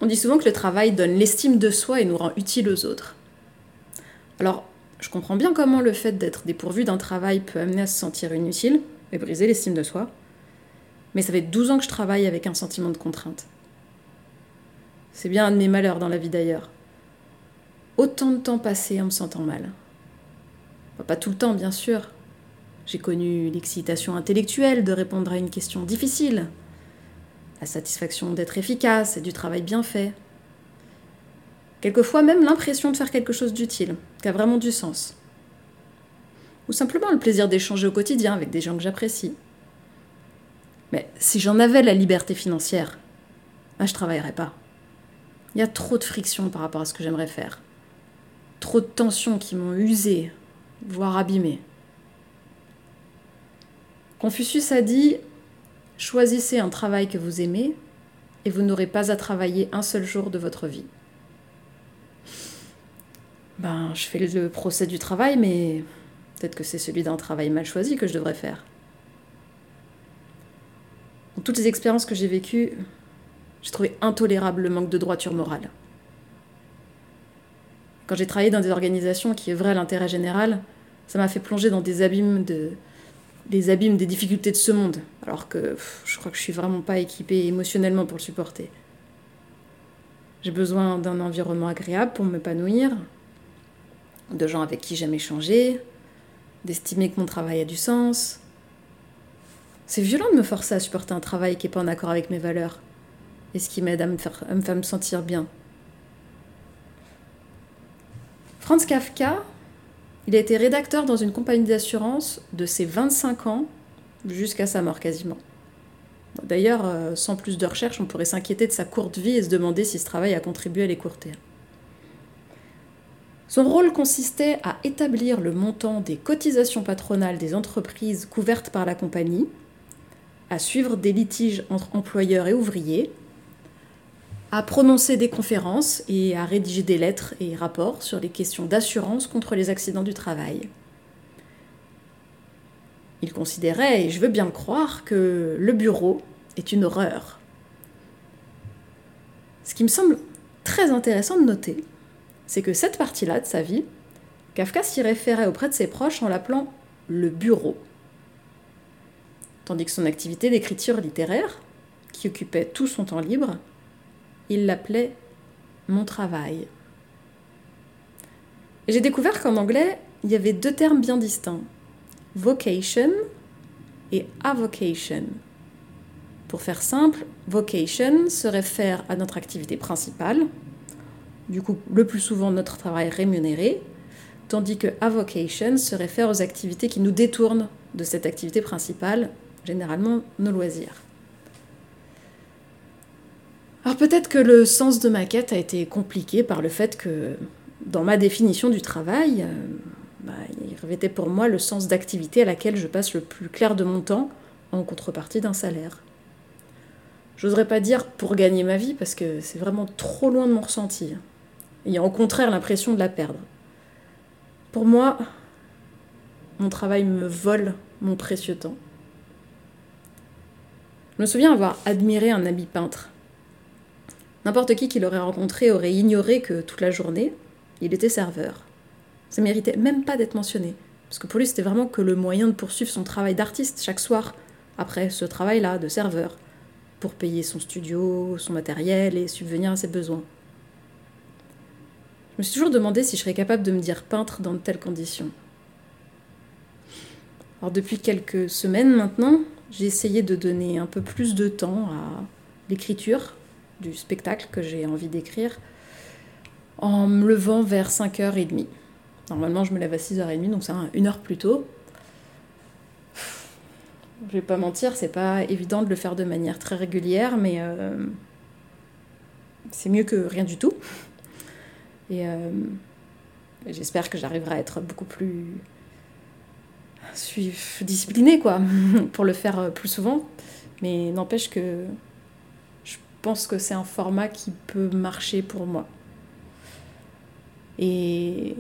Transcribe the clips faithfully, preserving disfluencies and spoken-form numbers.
On dit souvent que le travail donne l'estime de soi et nous rend utiles aux autres. Alors, je comprends bien comment le fait d'être dépourvu d'un travail peut amener à se sentir inutile et briser l'estime de soi, mais ça fait douze ans que je travaille avec un sentiment de contrainte. C'est bien un de mes malheurs dans la vie d'ailleurs. Autant de temps passé en me sentant mal. Enfin, pas tout le temps, bien sûr. J'ai connu l'excitation intellectuelle de répondre à une question difficile, la satisfaction d'être efficace et du travail bien fait. Quelquefois même l'impression de faire quelque chose d'utile, qui a vraiment du sens. Ou simplement le plaisir d'échanger au quotidien avec des gens que j'apprécie. Mais si j'en avais la liberté financière, ben je ne travaillerais pas. Il y a trop de friction par rapport à ce que j'aimerais faire. Trop de tensions qui m'ont usée, voire abîmée. Confucius a dit « Choisissez un travail que vous aimez et vous n'aurez pas à travailler un seul jour de votre vie. » Ben, je fais le procès du travail, mais peut-être que c'est celui d'un travail mal choisi que je devrais faire. Dans toutes les expériences que j'ai vécues, j'ai trouvé intolérable le manque de droiture morale. Quand j'ai travaillé dans des organisations qui œuvraient à l'intérêt général, ça m'a fait plonger dans des abîmes, de, des abîmes des difficultés de ce monde, alors que pff, je crois que je suis vraiment pas équipée émotionnellement pour le supporter. J'ai besoin d'un environnement agréable pour m'épanouir, de gens avec qui j'aime échanger, d'estimer que mon travail a du sens. C'est violent de me forcer à supporter un travail qui n'est pas en accord avec mes valeurs et ce qui m'aide à me faire, à me faire me sentir bien. Franz Kafka, il a été rédacteur dans une compagnie d'assurance de ses vingt-cinq ans jusqu'à sa mort quasiment. D'ailleurs, sans plus de recherche, on pourrait s'inquiéter de sa courte vie et se demander si ce travail a contribué à l'écourter. Son rôle consistait à établir le montant des cotisations patronales des entreprises couvertes par la compagnie, à suivre des litiges entre employeurs et ouvriers, à prononcer des conférences et à rédiger des lettres et rapports sur les questions d'assurance contre les accidents du travail. Il considérait, et je veux bien le croire, que le bureau est une horreur. Ce qui me semble très intéressant de noter, c'est que cette partie-là de sa vie, Kafka s'y référait auprès de ses proches en l'appelant « le bureau », tandis que son activité d'écriture littéraire, qui occupait tout son temps libre, il l'appelait « mon travail ». Et j'ai découvert qu'en anglais, il y avait deux termes bien distincts, « vocation » et « avocation ». Pour faire simple, « vocation » se réfère à notre activité principale, du coup le plus souvent notre travail rémunéré, tandis que « avocation » se réfère aux activités qui nous détournent de cette activité principale, généralement nos loisirs. Alors peut-être que le sens de ma quête a été compliqué par le fait que, dans ma définition du travail, euh, bah, il revêtait pour moi le sens d'activité à laquelle je passe le plus clair de mon temps en contrepartie d'un salaire. J'oserais pas dire pour gagner ma vie parce que c'est vraiment trop loin de mon ressenti, ayant au contraire l'impression de la perdre. Pour moi, mon travail me vole mon précieux temps. Je me souviens avoir admiré un ami peintre. N'importe qui qui l'aurait rencontré aurait ignoré que toute la journée, il était serveur. Ça méritait même pas d'être mentionné, parce que pour lui c'était vraiment que le moyen de poursuivre son travail d'artiste chaque soir, après ce travail-là de serveur, pour payer son studio, son matériel et subvenir à ses besoins. Je me suis toujours demandé si je serais capable de me dire peintre dans de telles conditions. Alors depuis quelques semaines maintenant, j'ai essayé de donner un peu plus de temps à l'écriture du spectacle que j'ai envie d'écrire en me levant vers cinq heures trente. Normalement, je me lève à six heures trente, donc c'est une heure plus tôt. Je vais pas mentir, c'est pas évident de le faire de manière très régulière, mais euh, c'est mieux que rien du tout. Et euh, j'espère que j'arriverai à être beaucoup plus disciplinée, quoi, pour le faire plus souvent. Mais n'empêche que je pense que c'est un format qui peut marcher pour moi. Et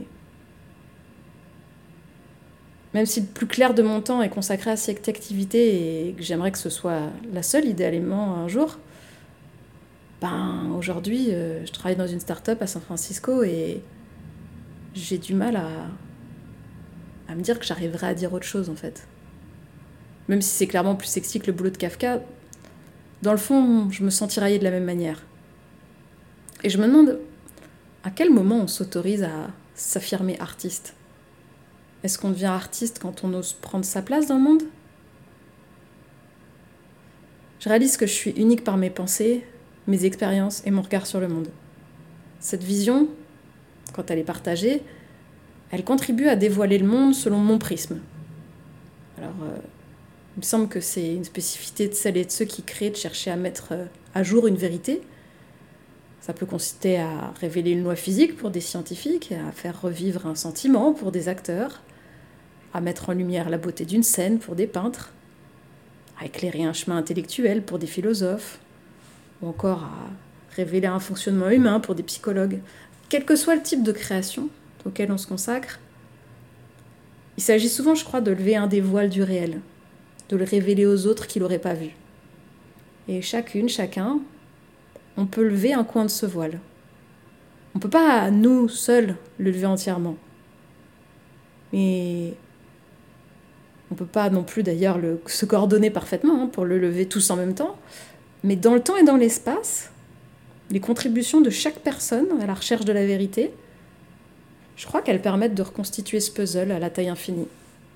même si le plus clair de mon temps est consacré à cette activité et que j'aimerais que ce soit la seule, idéalement, un jour, Ben, aujourd'hui, euh, je travaille dans une start-up à San Francisco et j'ai du mal à, à me dire que j'arriverai à dire autre chose en fait. Même si c'est clairement plus sexy que le boulot de Kafka, dans le fond, je me sens tiraillée de la même manière. Et je me demande à quel moment on s'autorise à s'affirmer artiste. Est-ce qu'on devient artiste quand on ose prendre sa place dans le monde ? Je réalise que je suis unique par mes pensées, mes expériences et mon regard sur le monde. Cette vision, quand elle est partagée, elle contribue à dévoiler le monde selon mon prisme. Alors, euh, il me semble que c'est une spécificité de celles et de ceux qui créent de chercher à mettre à jour une vérité. Ça peut consister à révéler une loi physique pour des scientifiques, à faire revivre un sentiment pour des acteurs, à mettre en lumière la beauté d'une scène pour des peintres, à éclairer un chemin intellectuel pour des philosophes, ou encore à révéler un fonctionnement humain pour des psychologues. Quel que soit le type de création auquel on se consacre, il s'agit souvent, je crois, de lever un des voiles du réel, de le révéler aux autres qui ne l'auraient pas vu. Et chacune, chacun, on peut lever un coin de ce voile. On ne peut pas, nous, seuls, le lever entièrement. Mais on ne peut pas non plus, d'ailleurs, le, se coordonner parfaitement hein, pour le lever tous en même temps. Mais dans le temps et dans l'espace, les contributions de chaque personne à la recherche de la vérité, je crois qu'elles permettent de reconstituer ce puzzle à la taille infinie.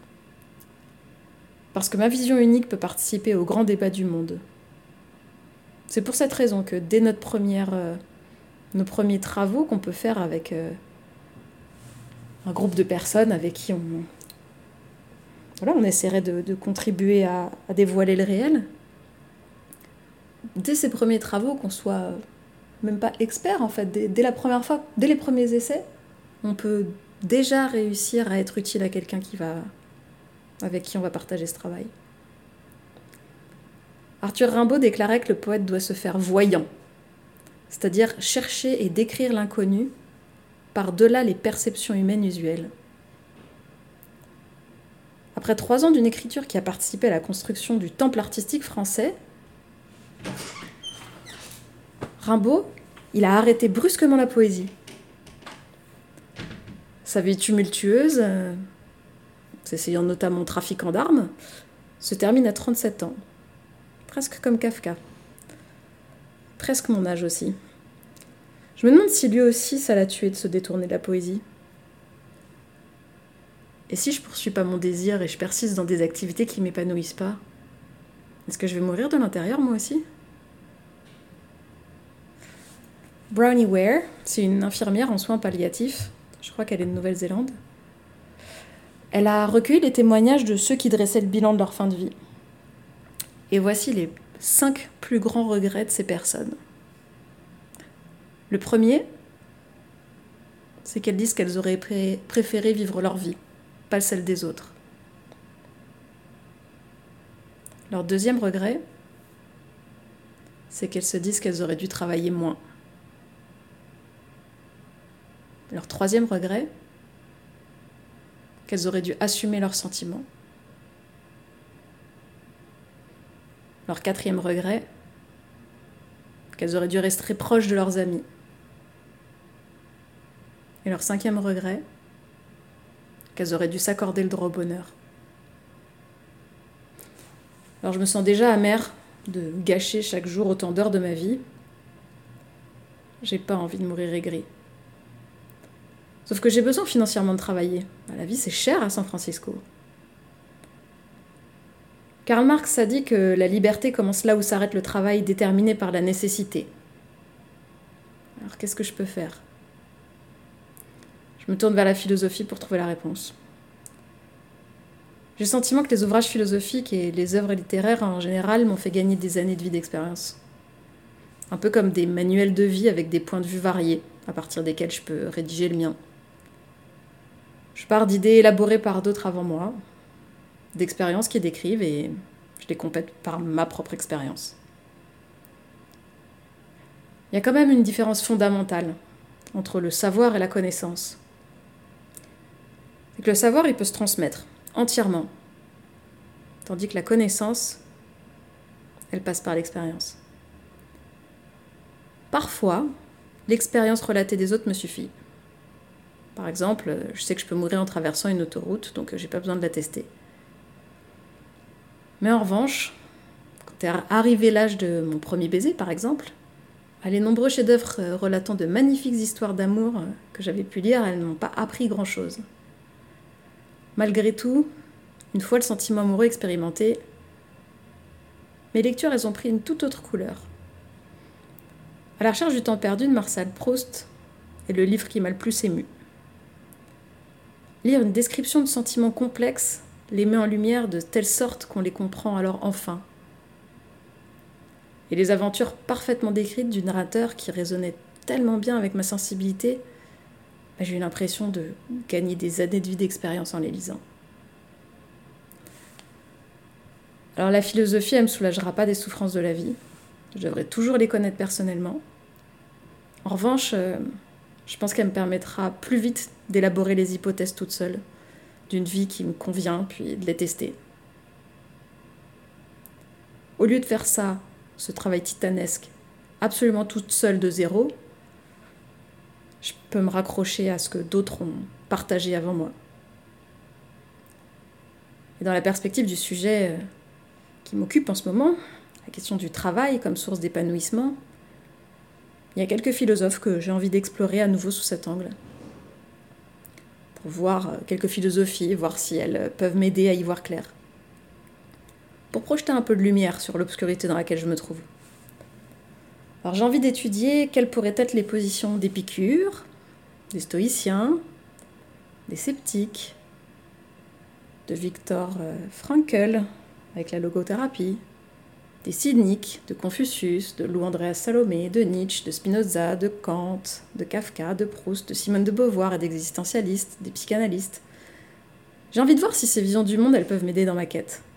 Parce que ma vision unique peut participer au grand débat du monde. C'est pour cette raison que dès notre première, euh, nos premiers travaux qu'on peut faire avec euh, un groupe de personnes avec qui on, voilà, on essaierait de, de contribuer à, à dévoiler le réel, dès ces premiers travaux, qu'on soit même pas expert en fait, dès, dès la première fois, dès les premiers essais, on peut déjà réussir à être utile à quelqu'un qui va, avec qui on va partager ce travail. Arthur Rimbaud déclarait que le poète doit se faire voyant, c'est-à-dire chercher et décrire l'inconnu par-delà les perceptions humaines usuelles. Après trois ans d'une écriture qui a participé à la construction du temple artistique français, Rimbaud, il a arrêté brusquement la poésie. Sa vie tumultueuse, euh, s'essayant notamment trafiquant d'armes, se termine à trente-sept ans. Presque comme Kafka. Presque mon âge aussi. Je me demande si lui aussi ça l'a tué de se détourner de la poésie. Et si je poursuis pas mon désir et je persiste dans des activités qui m'épanouissent pas, est-ce que je vais mourir de l'intérieur moi aussi ? Brownie Ware, c'est une infirmière en soins palliatifs, je crois qu'elle est de Nouvelle-Zélande. Elle a recueilli les témoignages de ceux qui dressaient le bilan de leur fin de vie. Et voici les cinq plus grands regrets de ces personnes. Le premier, c'est qu'elles disent qu'elles auraient pré- préféré vivre leur vie, pas celle des autres. Leur deuxième regret, c'est qu'elles se disent qu'elles auraient dû travailler moins. Leur troisième regret, qu'elles auraient dû assumer leurs sentiments. Leur quatrième regret, qu'elles auraient dû rester proches de leurs amis. Et leur cinquième regret, qu'elles auraient dû s'accorder le droit au bonheur. Alors je me sens déjà amère de gâcher chaque jour autant d'heures de ma vie. J'ai pas envie de mourir aigrie. Sauf que j'ai besoin financièrement de travailler. La vie c'est cher à San Francisco. Karl Marx a dit que la liberté commence là où s'arrête le travail déterminé par la nécessité. Alors qu'est-ce que je peux faire ? Je me tourne vers la philosophie pour trouver la réponse. J'ai le sentiment que les ouvrages philosophiques et les œuvres littéraires en général m'ont fait gagner des années de vie d'expérience. Un peu comme des manuels de vie avec des points de vue variés, à partir desquels je peux rédiger le mien. Je pars d'idées élaborées par d'autres avant moi, d'expériences qui décrivent et je les complète par ma propre expérience. Il y a quand même une différence fondamentale entre le savoir et la connaissance. C'est que le savoir, il peut se transmettre entièrement, tandis que la connaissance, elle passe par l'expérience. Parfois, l'expérience relatée des autres me suffit. Par exemple, je sais que je peux mourir en traversant une autoroute, donc j'ai pas besoin de la tester. Mais en revanche, quand est arrivé l'âge de mon premier baiser, par exemple, les nombreux chefs-d'œuvre relatant de magnifiques histoires d'amour que j'avais pu lire, elles n'ont pas appris grand-chose. Malgré tout, une fois le sentiment amoureux expérimenté, mes lectures, elles ont pris une toute autre couleur. À la recherche du temps perdu de Marcel Proust est le livre qui m'a le plus ému. Lire une description de sentiments complexes les met en lumière de telle sorte qu'on les comprend alors enfin. Et les aventures parfaitement décrites du narrateur qui résonnait tellement bien avec ma sensibilité, bah, j'ai eu l'impression de gagner des années de vie d'expérience en les lisant. Alors la philosophie, elle ne me soulagera pas des souffrances de la vie. Je devrais toujours les connaître personnellement. En revanche, euh, je pense qu'elle me permettra plus vite d'élaborer les hypothèses toute seule, d'une vie qui me convient, puis de les tester. Au lieu de faire ça, ce travail titanesque, absolument toute seule de zéro, je peux me raccrocher à ce que d'autres ont partagé avant moi. Et dans la perspective du sujet qui m'occupe en ce moment, la question du travail comme source d'épanouissement, il y a quelques philosophes que j'ai envie d'explorer à nouveau sous cet angle. Pour voir quelques philosophies, voir si elles peuvent m'aider à y voir clair. Pour projeter un peu de lumière sur l'obscurité dans laquelle je me trouve. Alors j'ai envie d'étudier quelles pourraient être les positions d'Épicure, des stoïciens, des sceptiques, de Viktor Frankl avec la logothérapie, des cyniques, de Confucius, de Lou Andréas Salomé, de Nietzsche, de Spinoza, de Kant, de Kafka, de Proust, de Simone de Beauvoir et d'existentialistes, des psychanalystes. J'ai envie de voir si ces visions du monde, elles peuvent m'aider dans ma quête.